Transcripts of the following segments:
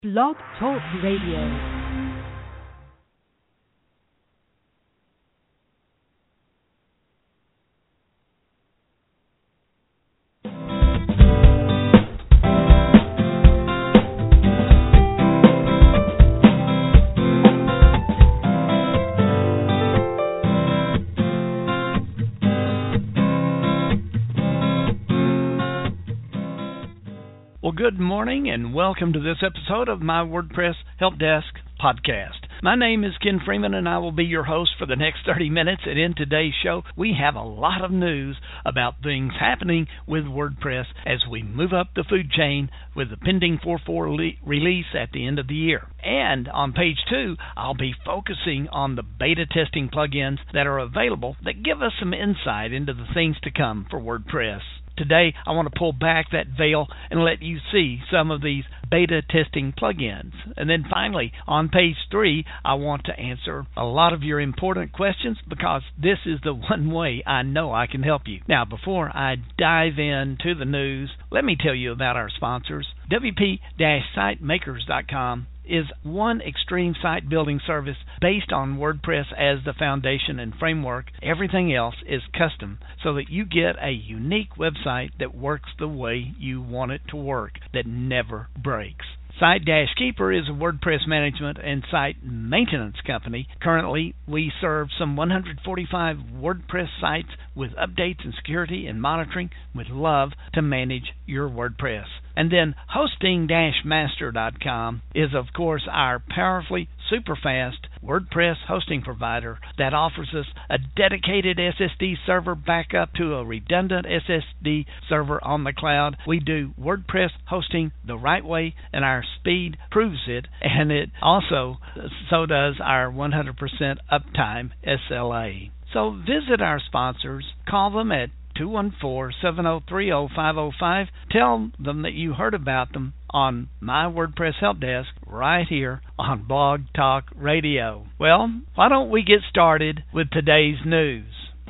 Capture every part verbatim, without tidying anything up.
Blog Talk Radio. Well, good morning and welcome to this episode of my WordPress Help Desk podcast. My name is Ken Freeman and I will be your host for the next thirty minutes. And in today's show, we have a lot of news about things happening with WordPress as we move up the food chain with the pending four point four le- release at the end of the year. And on page two, I'll be focusing on the beta testing plugins that are available that give us some insight into the things to come for WordPress. Today, I want to pull back that veil and let you see some of these beta testing plugins. And then finally, on page three, I want to answer a lot of your important questions because this is the one way I know I can help you. Now, before I dive into the news, let me tell you about our sponsors. W P site makers dot com is one extreme site building service based on WordPress as the foundation and framework. Everything else is custom so that you get a unique website that works the way you want it to work, that never breaks. SiteKeeper is a WordPress management and site maintenance company. Currently, we serve some one hundred forty-five WordPress sites with updates and security and monitoring with love to manage your WordPress. And then hosting master dot com is, of course, our powerfully super fast WordPress hosting provider that offers us a dedicated S S D server backup to a redundant S S D server on the cloud. We do WordPress hosting the right way, and our speed proves it, and it also, so does our one hundred percent uptime S L A. So visit our sponsors, call them at two one four, seven oh three, oh five oh five. Tell them that you heard about them on my WordPress Help Desk right here on Blog Talk Radio. Well, why don't we get started with today's news?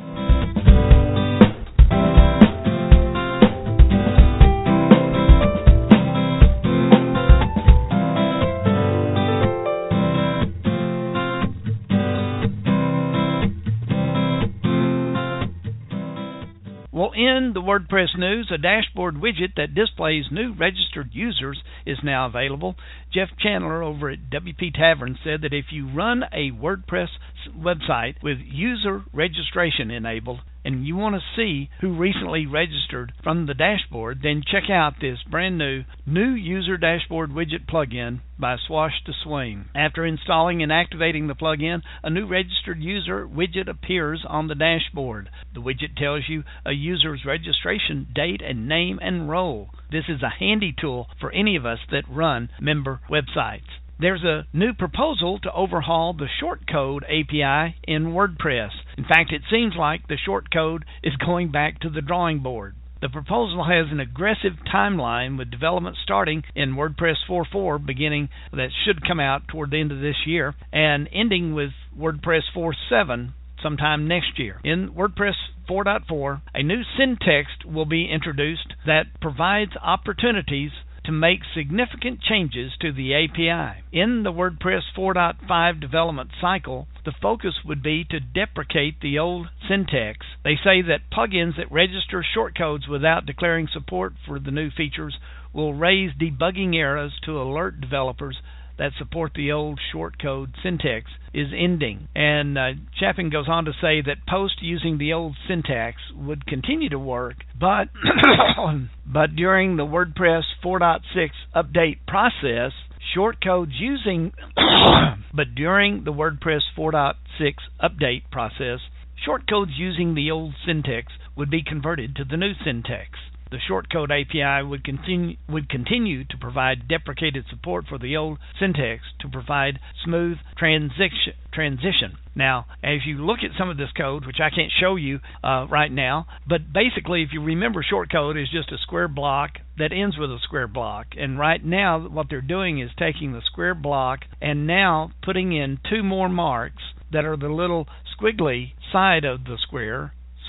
Well, in the WordPress news, a dashboard widget that displays new registered users is now available. Jeff Chandler over at W P Tavern said that if you run a WordPress website with user registration enabled and you want to see who recently registered from the dashboard, then check out this brand new new user dashboard widget plugin by Swash to Swing. After installing and activating the plugin, a new registered user widget appears on the dashboard. The widget tells you a user's registration date and name and role. This is a handy tool for any of us that run member websites. There's a new proposal to overhaul the shortcode A P I in WordPress. In fact, it seems like the shortcode is going back to the drawing board. The proposal has an aggressive timeline with development starting in WordPress four point four, beginning that should come out toward the end of this year, and ending with WordPress four point seven sometime next year. In WordPress four point four, a new syntax will be introduced that provides opportunities to make significant changes to the A P I. In the WordPress four point five development cycle, the focus would be to deprecate the old syntax. They say that plugins that register shortcodes without declaring support for the new features will raise debugging errors to alert developers that support the old shortcode syntax is ending. And uh, Chapin goes on to say that posts using the old syntax would continue to work, but but during the WordPress four point six update process, shortcodes using but during the WordPress four point six update process, shortcodes using the old syntax would be converted to the new syntax. The shortcode A P I would continue would continue to provide deprecated support for the old syntax to provide smooth transition. transition. Now, as you look at some of this code, which I can't show you uh, right now, but basically, if you remember, shortcode is just a square block that ends with a square block. And right now, what they're doing is taking the square block and now putting in two more marks that are the little squiggly side of the square,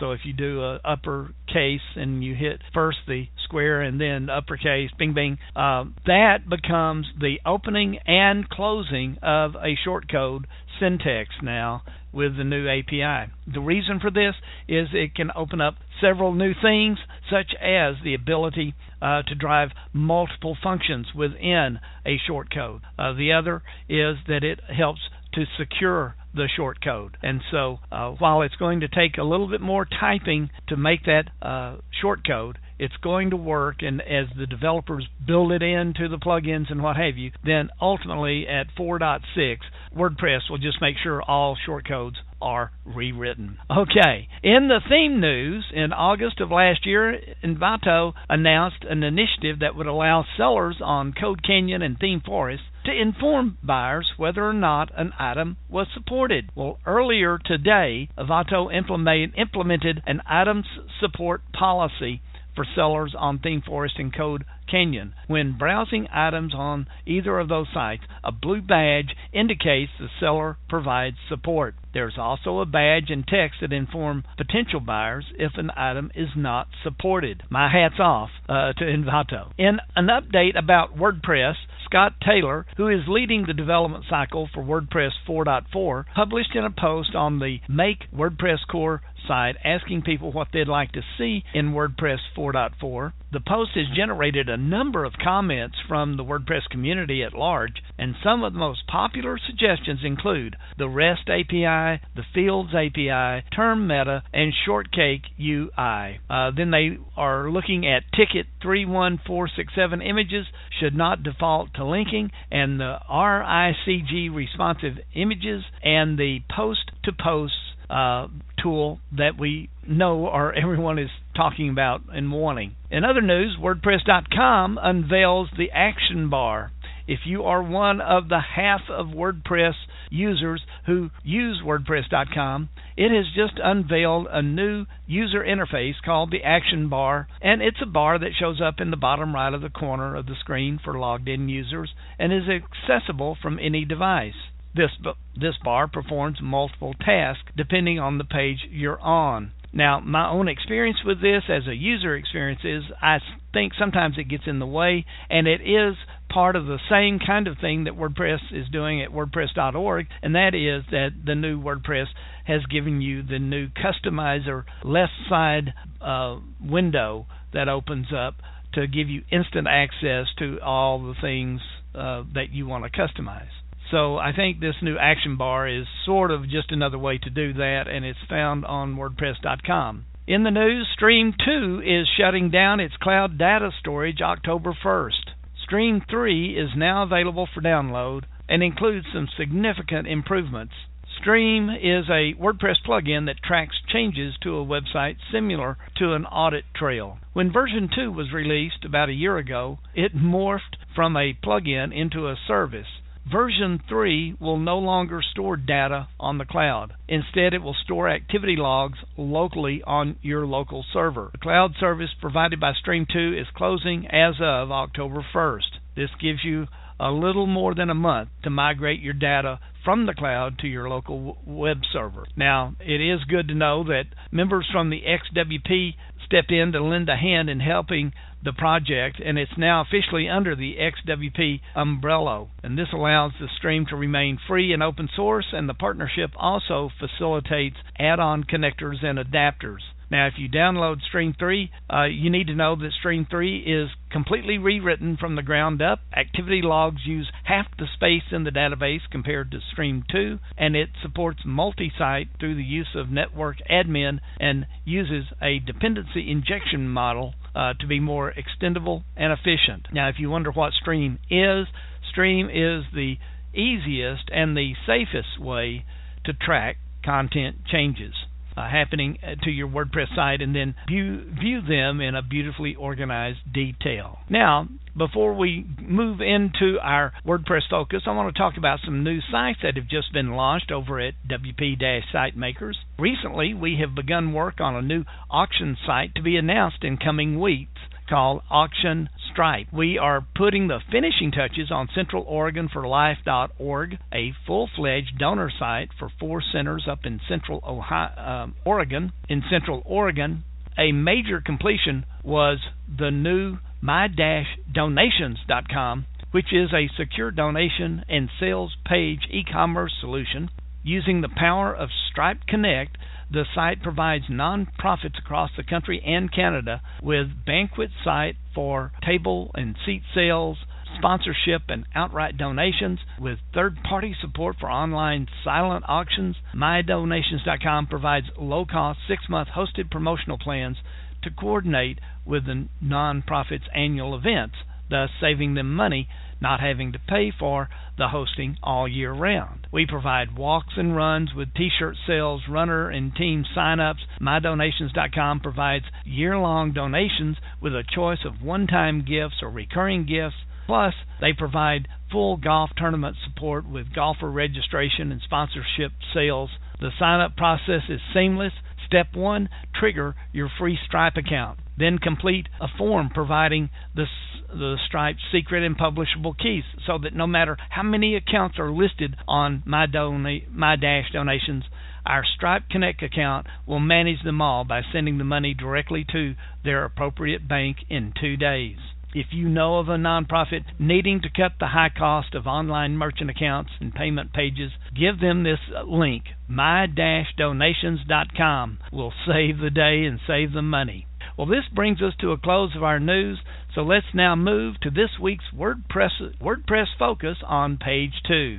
So if you do a uppercase and you hit first the square and then uppercase, bing, bing, uh, that becomes the opening and closing of a shortcode syntax now with the new A P I. The reason for this is it can open up several new things, such as the ability uh, to drive multiple functions within a shortcode. Uh, the other is that it helps to secure the shortcode. And so uh, while it's going to take a little bit more typing to make that uh, shortcode, it's going to work, and as the developers build it into the plugins and what have you, then ultimately at four point six, WordPress will just make sure all shortcodes are rewritten. Okay, in the theme news, in August of last year, Envato announced an initiative that would allow sellers on CodeCanyon and ThemeForest to inform buyers whether or not an item was supported. Well, earlier today, Envato implement, implemented an items support policy for sellers on ThemeForest and CodeCanyon. When browsing items on either of those sites, a blue badge indicates the seller provides support. There's also a badge and text that inform potential buyers if an item is not supported. My hat's off uh, to Envato. In an update about WordPress, Scott Taylor, who is leading the development cycle for WordPress four point four, published in a post on the Make WordPress Core site asking people what they'd like to see in WordPress four point four. The post has generated a number of comments from the WordPress community at large, and some of the most popular suggestions include the REST A P I, the Fields A P I, Term Meta, and Shortcake U I. Uh, then they are looking at ticket three one four six seven images should not default to linking, and the R I C G responsive images, and the post-to-post Uh, tool that we know or everyone is talking about and wanting. In other news, WordPress dot com unveils the action bar. If you are one of the half of WordPress users who use WordPress dot com, it has just unveiled a new user interface called the Action Bar, and it's a bar that shows up in the bottom right of the corner of the screen for logged-in users and is accessible from any device. This this bar performs multiple tasks depending on the page you're on. Now, my own experience with this as a user experience is I think sometimes it gets in the way, and it is part of the same kind of thing that WordPress is doing at WordPress dot org, and that is that the new WordPress has given you the new customizer left side uh, window that opens up to give you instant access to all the things uh, that you want to customize. So I think this new action bar is sort of just another way to do that, and it's found on WordPress dot com. In the news, Stream two is shutting down its cloud data storage October first. Stream three is now available for download and includes some significant improvements. Stream is a WordPress plugin that tracks changes to a website similar to an audit trail. When version two was released about a year ago, it morphed from a plugin into a service. Version three will no longer store data on the cloud. Instead, it will store activity logs locally on your local server. The cloud service provided by Stream two is closing as of October first. This gives you a little more than a month to migrate your data from the cloud to your local web server. Now, it is good to know that members from the X W P stepped in to lend a hand in helping the project, and it's now officially under the X W P umbrella. And this allows the stream to remain free and open source, and the partnership also facilitates add-on connectors and adapters. Now, if you download Stream three, uh, you need to know that Stream three is completely rewritten from the ground up. Activity logs use half the space in the database compared to Stream two, and it supports multi-site through the use of network admin and uses a dependency injection model uh, to be more extendable and efficient. Now, if you wonder what Stream is, Stream is the easiest and the safest way to track content changes Uh, happening to your WordPress site and then view, view them in a beautifully organized detail. Now, before we move into our WordPress focus, I want to talk about some new sites that have just been launched over at W P SiteMakers. Recently, we have begun work on a new auction site to be announced in coming weeks called Auction Stripe. We are putting the finishing touches on Central Oregon for Life dot org, a full-fledged donor site for four centers up in Central Ohio, um, Oregon. In Central Oregon, a major completion was the new my dash donations dot com, which is a secure donation and sales page e-commerce solution. Using the power of Stripe Connect, the site provides nonprofits across the country and Canada with banquet site for table and seat sales, sponsorship and outright donations, with third-party support for online silent auctions. my donations dot com provides low-cost six-month hosted promotional plans to coordinate with the nonprofit's annual events, thus saving them money not having to pay for the hosting all year round. We provide walks and runs with t-shirt sales, runner and team sign-ups. my donations dot com provides year-long donations with a choice of one-time gifts or recurring gifts. Plus, they provide full golf tournament support with golfer registration and sponsorship sales. The sign-up process is seamless. Step one, trigger your free Stripe account. Then complete a form providing the, the Stripe secret and publishable keys so that no matter how many accounts are listed on My, Dona- My Dash Donations, our Stripe Connect account will manage them all by sending the money directly to their appropriate bank in two days. If you know of a nonprofit needing to cut the high cost of online merchant accounts and payment pages, give them this link. my dash donations dot com will save the day and save the money. Well, this brings us to a close of our news, so let's now move to this week's WordPress, WordPress Focus on page two.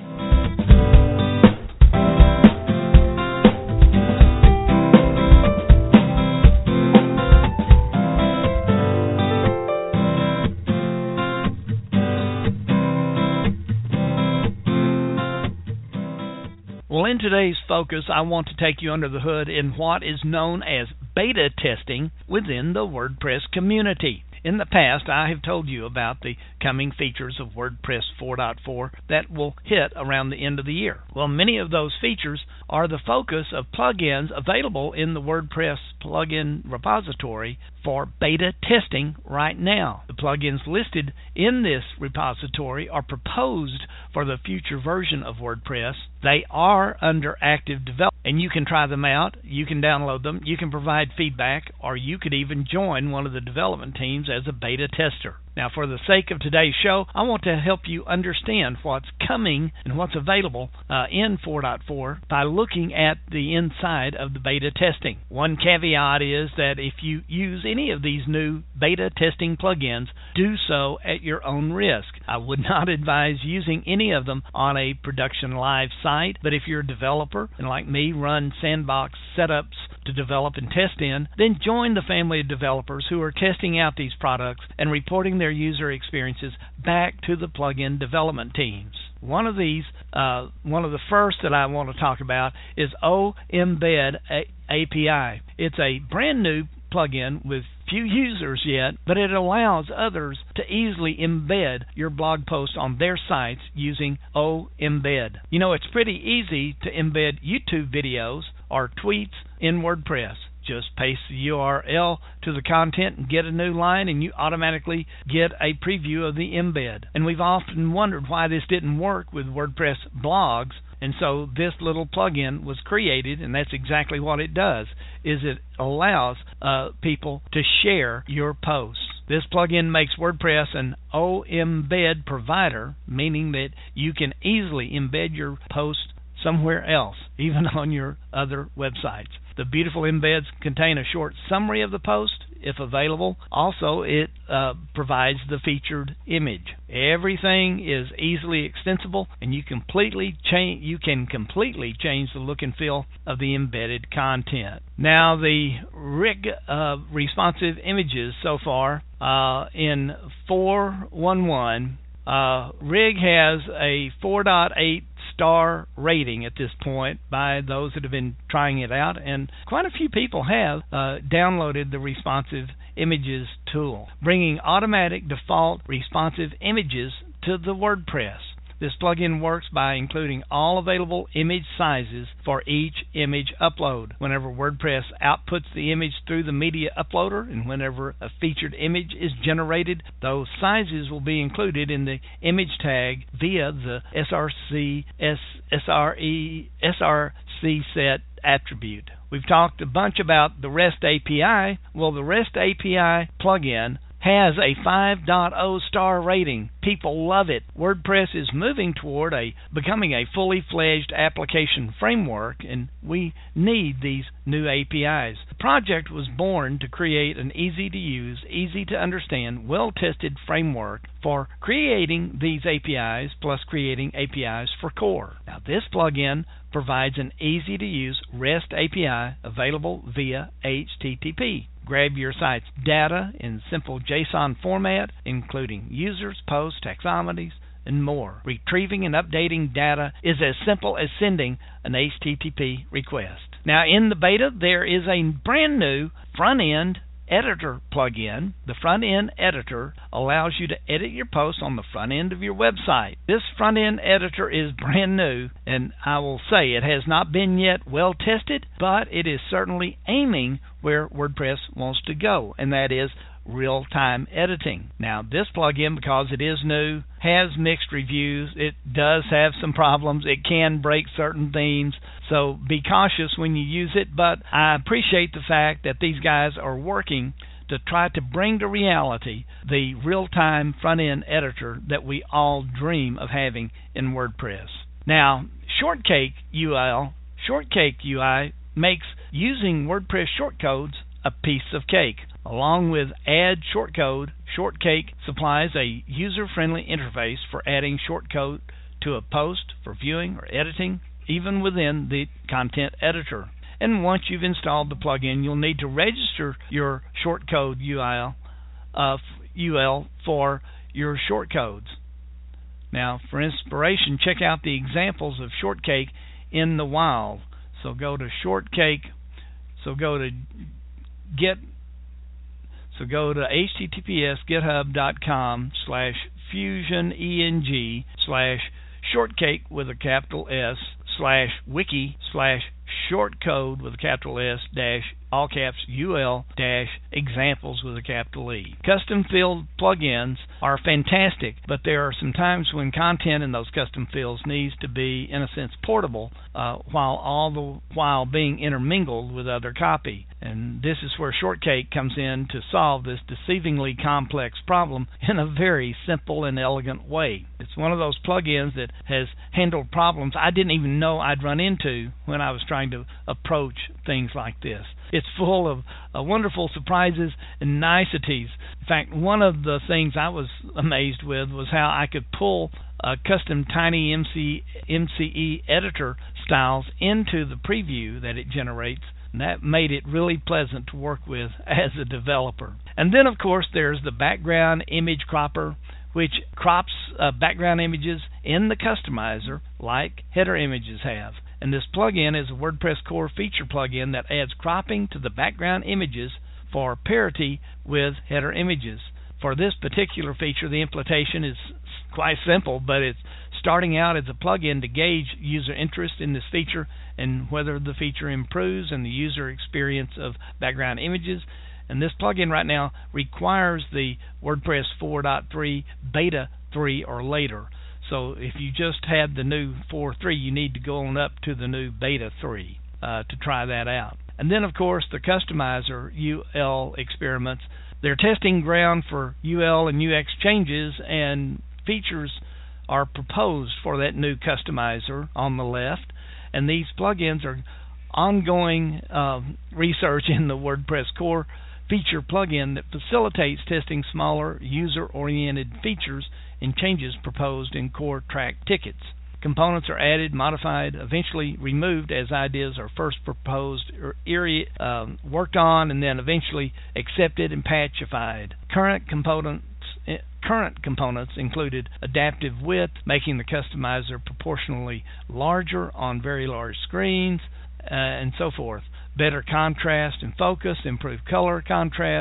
Well, in today's focus, I want to take you under the hood in what is known as beta testing within the WordPress community. In the past, I have told you about the coming features of WordPress four point four that will hit around the end of the year. Well, many of those features are the focus of plugins available in the WordPress plugin repository for beta testing right now. The plugins listed in this repository are proposed for the future version of WordPress. They are under active development, and you can try them out, you can download them, you can provide feedback, or you could even join one of the development teams as a beta tester. Now, for the sake of today's show, I want to help you understand what's coming and what's available uh, in four point four by looking at the inside of the beta testing. One caveat is that if you use any of these new beta testing plugins, do so at your own risk. I would not advise using any of them on a production live site, but if you're a developer and like me run sandbox setups to develop and test in, then join the family of developers who are testing out these products and reporting their user experiences back to the plugin development teams. One of these, uh, one of the first that I want to talk about is OEmbed A P I. It's a brand new plugin with few users yet, but it allows others to easily embed your blog post on their sites using OEmbed. You know, it's pretty easy to embed YouTube videos or tweets in WordPress. Just paste the U R L to the content and get a new line, and you automatically get a preview of the embed. And we've often wondered why this didn't work with WordPress blogs, and so this little plugin was created, and that's exactly what it does, is it allows uh, people to share your posts. This plugin makes WordPress an OEmbed provider, meaning that you can easily embed your post somewhere else, even on your other websites. The beautiful embeds contain a short summary of the post, if available. Also, it uh, provides the featured image. Everything is easily extensible, and you completely change. You can completely change the look and feel of the embedded content. Now, the rig uh, responsive images so far uh, in four point eleven, uh, Rig has a four point eight star rating at this point by those that have been trying it out, and quite a few people have uh, downloaded the responsive images tool, bringing automatic default responsive images to the WordPress. This plugin works by including all available image sizes for each image upload. Whenever WordPress outputs the image through the media uploader and whenever a featured image is generated, those sizes will be included in the image tag via the S R C S R E S R C set attribute. We've talked a bunch about the REST A P I. Well, the REST A P I plugin has a five point oh star rating. People love it. WordPress is moving toward a becoming a fully fledged application framework, and we need these new A P Is. The project was born to create an easy-to-use, easy-to-understand, well-tested framework for creating these A P Is, plus creating A P Is for Core. Now, this plugin provides an easy-to-use REST A P I available via H T T P. Grab your site's data in simple JSON format, including users, posts, taxonomies, and more. Retrieving and updating data is as simple as sending an H T T P request. Now, in the beta, there is a brand new front-end editor plugin. The front-end editor allows you to edit your posts on the front end of your website. This front-end editor is brand new, and I will say it has not been yet well tested, but it is certainly aiming where WordPress wants to go, and that is real-time editing. Now, this plugin, because it is new, has mixed reviews. It does have some problems. It can break certain themes, so be cautious when you use it, but I appreciate the fact that these guys are working to try to bring to reality the real-time front-end editor that we all dream of having in WordPress. Now, Shortcake U L, Shortcake U I makes using WordPress shortcodes a piece of cake. Along with Add Shortcode, Shortcake supplies a user-friendly interface for adding shortcode to a post for viewing or editing, even within the content editor. And once you've installed the plugin, you'll need to register your shortcode U L, uh, U L for your shortcodes. Now, for inspiration, check out the examples of Shortcake in the wild. So go to Shortcake. So go to get. So go to https github.com slash fusioneng slash shortcake with a capital S slash wiki slash shortcode with a capital S dash all caps U L dash examples with a capital E. Custom field plugins are fantastic, but there are some times when content in those custom fields needs to be, in a sense, portable, uh, while all the while being intermingled with other copy. And this is where Shortcake comes in to solve this deceivingly complex problem in a very simple and elegant way. It's one of those plugins that has handled problems I didn't even know I'd run into when I was trying to approach things like this. It's full of uh, wonderful surprises and niceties. In fact, one of the things I was amazed with was how I could pull uh, custom tiny M C, M C E editor styles into the preview that it generates. And that made it really pleasant to work with as a developer. And then, of course, there's the background image cropper, which crops uh, background images in the customizer like header images have. And this plugin is a WordPress core feature plugin that adds cropping to the background images for parity with header images. For this particular feature, the implementation is quite simple, but it's starting out as a plugin to gauge user interest in this feature and whether the feature improves in the user experience of background images. And this plugin right now requires the WordPress four point three beta three or later. So if you just had the new four point three, you need to go on up to the new beta three uh, to try that out. And then, of course, the customizer U L experiments. They're testing ground for U L and U X changes, and features are proposed for that new customizer on the left. And these plugins are ongoing uh, research in the WordPress core feature plugin that facilitates testing smaller user-oriented features and changes proposed in core track tickets. Components are added, modified, eventually removed as ideas are first proposed or um, worked on, and then eventually accepted and patchified. Current components Current components included adaptive width, making the customizer proportionally larger on very large screens, uh, and so forth. Better contrast and focus, improved color contrast,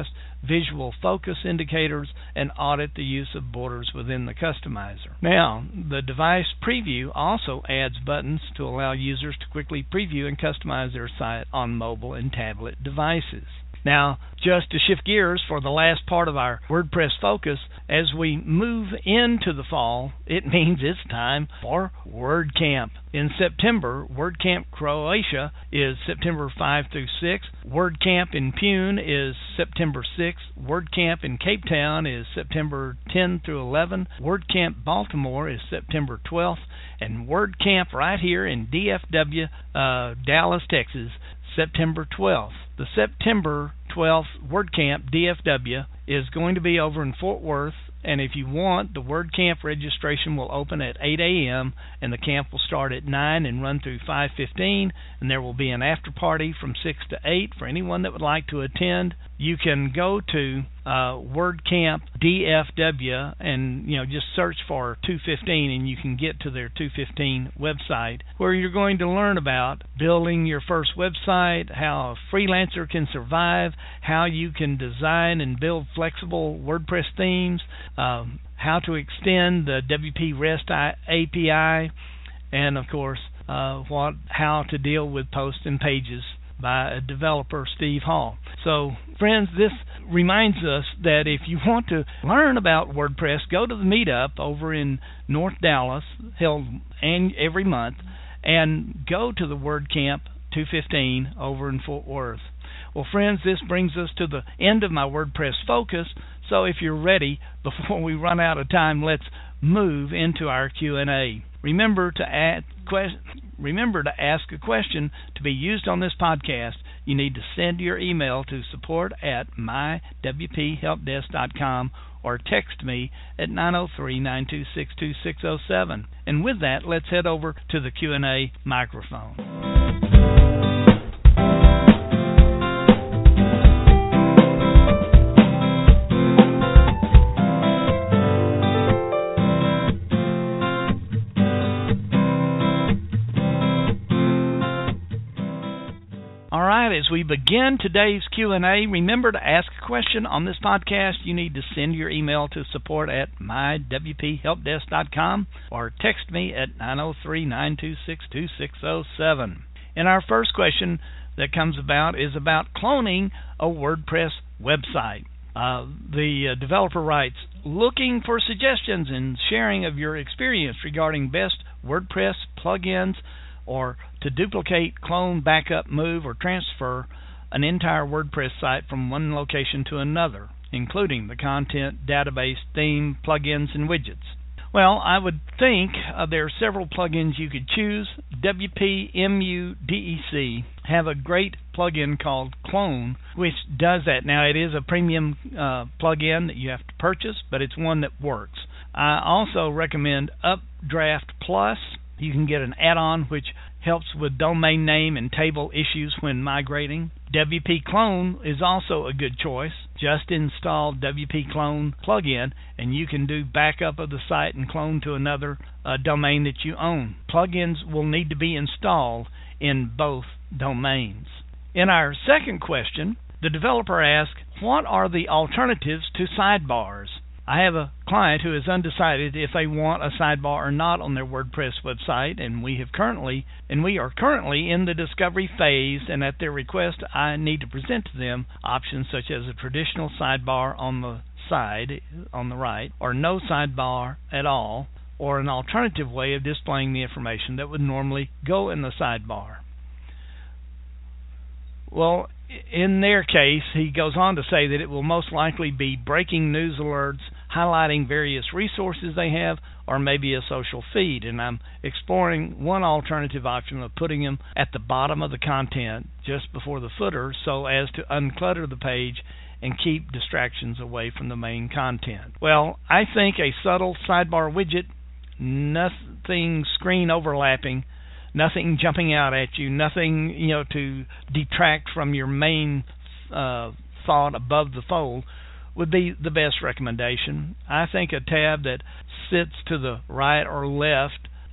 visual focus indicators, and audit the use of borders within the customizer. Now, the device preview also adds buttons to allow users to quickly preview and customize their site on mobile and tablet devices. Now, just to shift gears for the last part of our WordPress focus, as we move into the fall, it means it's time for WordCamp. In September, WordCamp Croatia is September fifth through sixth. WordCamp in Pune is September sixth. WordCamp in Cape Town is September tenth through eleventh. WordCamp Baltimore is September twelfth. And WordCamp right here in D F W, uh, Dallas, Texas, September twelfth. The September twelfth WordCamp D F W is going to be over in Fort Worth, and if you want, the WordCamp registration will open at eight a.m. and the camp will start at nine and run through five fifteen, and there will be an after party from six to eight for anyone that would like to attend. You can go to uh, WordCamp D F W and you know just search for two fifteen, and you can get to their two fifteen website, where you're going to learn about building your first website, how a freelancer can survive, how you can design and build flexible WordPress themes, um, how to extend the W P REST A P I, and of course uh, what how to deal with posts and pages by a developer, Steve Hall. So, friends, this reminds us that if you want to learn about WordPress, go to the meetup over in North Dallas, held every month, and go to the WordCamp two fifteen over in Fort Worth. Well, friends, this brings us to the end of my WordPress focus, so if you're ready, before we run out of time, let's move into our Q and A. Remember to add que- remember to ask a question to be used on this podcast. You need to send your email to support at my w p help desk dot com or text me at nine oh three, nine two six, two six oh seven. And with that, let's head over to the Q and A microphone. As we begin today's Q and A, remember to ask a question on this podcast. You need to send your email to support at my w p help desk dot com or text me at nine oh three, nine two six, two six oh seven. And our first question that comes about is about cloning a WordPress website. Uh, the uh, developer writes, looking for suggestions and sharing of your experience regarding best WordPress plugins or to duplicate, clone, backup, move, or transfer an entire WordPress site from one location to another, including the content, database, theme, plugins, and widgets. Well, I would think uh, there are several plugins you could choose. W P M U D E C have a great plugin called Clone, which does that. Now, it is a premium uh, plugin that you have to purchase, but it's one that works. I also recommend Updraft Plus. You can get an add-on which helps with domain name and table issues when migrating. W P Clone is also a good choice. Just install W P Clone plugin and you can do backup of the site and clone to another uh, domain that you own. Plugins will need to be installed in both domains. In our second question, the developer asks, what are the alternatives to sidebars? I have a client who is undecided if they want a sidebar or not on their WordPress website, and we have currently and we are currently in the discovery phase, and at their request I need to present to them options such as a traditional sidebar on the side on the right, or no sidebar at all, or an alternative way of displaying the information that would normally go in the sidebar. Well, in their case, he goes on to say that it will most likely be breaking news alerts, highlighting various resources they have, or maybe a social feed. And I'm exploring one alternative option of putting them at the bottom of the content, just before the footer, so as to unclutter the page and keep distractions away from the main content. Well, I think a subtle sidebar widget, nothing screen overlapping, nothing jumping out at you, nothing, you know, to detract from your main uh, thought above the fold, would be the best recommendation. I think a tab that sits to the right or left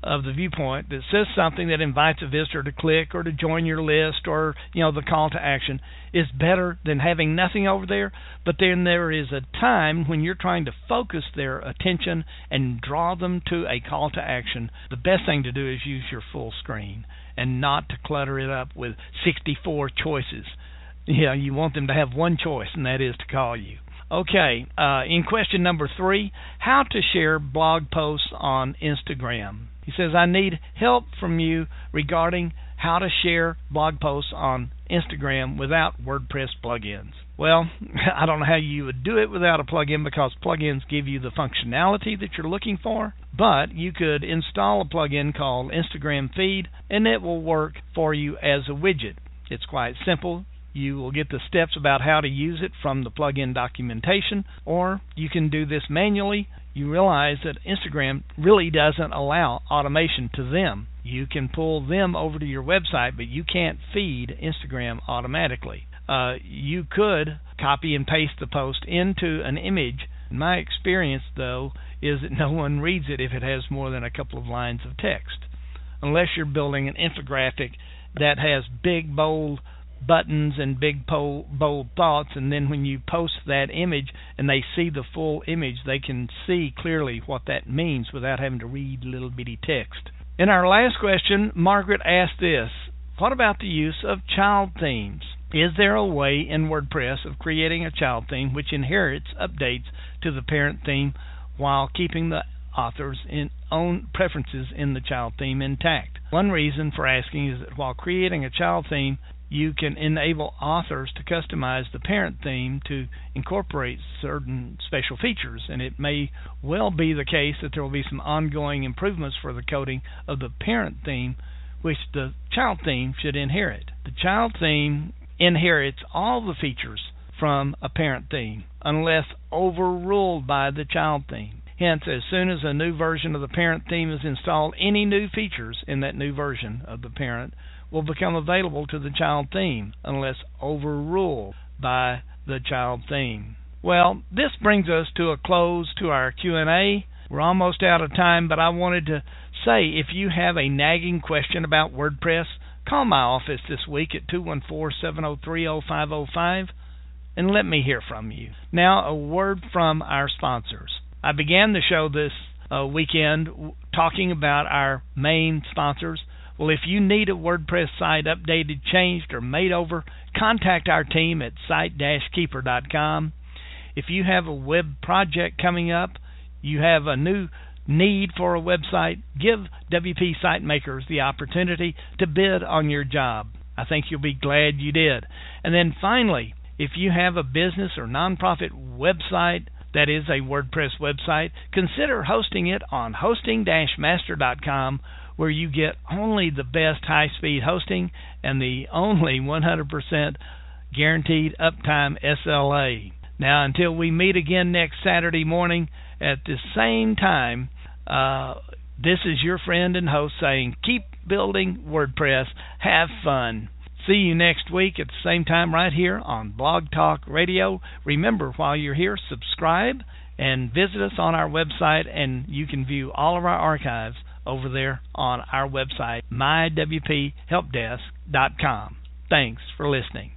of the viewpoint that says something that invites a visitor to click or to join your list, or, you know, the call to action is better than having nothing over there. But then there is a time when you're trying to focus their attention and draw them to a call to action. The best thing to do is use your full screen and not to clutter it up with sixty-four choices. You know, you want them to have one choice, and that is to call you. Okay, uh, in question number three, how to share blog posts on Instagram. He says, I need help from you regarding how to share blog posts on Instagram without WordPress plugins. Well, I don't know how you would do it without a plugin, because plugins give you the functionality that you're looking for, but you could install a plugin called Instagram Feed, and it will work for you as a widget. It's quite simple. You will get the steps about how to use it from the plugin documentation, or you can do this manually. You realize that Instagram really doesn't allow automation to them. You can pull them over to your website, but you can't feed Instagram automatically. Uh, you could copy and paste the post into an image. My experience, though, is that no one reads it if it has more than a couple of lines of text, unless you're building an infographic that has big, bold buttons and big bold thoughts, and then when you post that image and they see the full image, they can see clearly what that means without having to read little bitty text. In our last question, Margaret asked this: what about the use of child themes? Is there a way in WordPress of creating a child theme which inherits updates to the parent theme while keeping the author's in own preferences in the child theme intact? One reason for asking is that while creating a child theme, you can enable authors to customize the parent theme to incorporate certain special features, and it may well be the case that there will be some ongoing improvements for the coding of the parent theme, which the child theme should inherit. The child theme inherits all the features from a parent theme, unless overruled by the child theme. Hence, as soon as a new version of the parent theme is installed, any new features in that new version of the parent will become available to the child theme, unless overruled by the child theme. Well, this brings us to a close to our Q and A. We're almost out of time, but I wanted to say, if you have a nagging question about WordPress, call my office this week at two one four, seven oh three, oh five oh five and let me hear from you. Now, a word from our sponsors. I began the show this uh, weekend w- talking about our main sponsors. Well, if you need a WordPress site updated, changed, or made over, contact our team at site dash keeper dot com. If you have a web project coming up, you have a new need for a website, give W P SiteMakers the opportunity to bid on your job. I think you'll be glad you did. And then finally, if you have a business or nonprofit website that is a WordPress website, consider hosting it on hosting dash master dot com, where you get only the best high-speed hosting and the only one hundred percent guaranteed uptime S L A. Now, until we meet again next Saturday morning at the same time, uh, this is your friend and host saying, keep building WordPress, have fun. See you next week at the same time right here on Blog Talk Radio. Remember, while you're here, subscribe and visit us on our website, and you can view all of our archives over there on our website, my w p help desk dot com. Thanks for listening.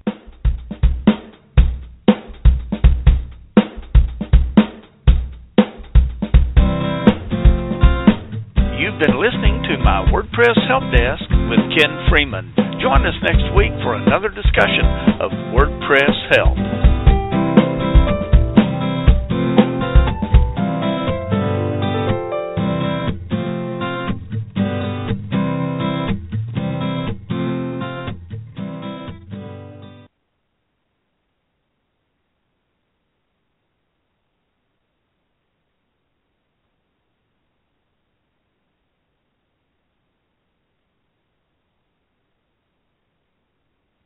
You've been listening to my WordPress Help Desk with Ken Freeman. Join us next week for another discussion of WordPress help.